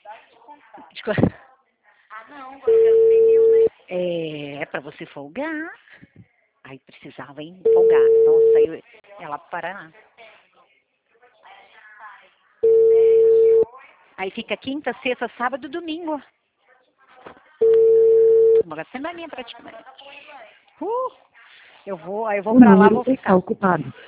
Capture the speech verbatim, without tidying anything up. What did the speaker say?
De co- Ah, não, agora eu quero cem mil, né? É, pra você folgar. Aí precisava, hein, folgar. Nossa, eu, ela para. Aí fica quinta, sexta, sábado, domingo. Uma semana praticamente. Uh, eu vou, aí eu vou O pra lá, número vou está ficar. ocupado.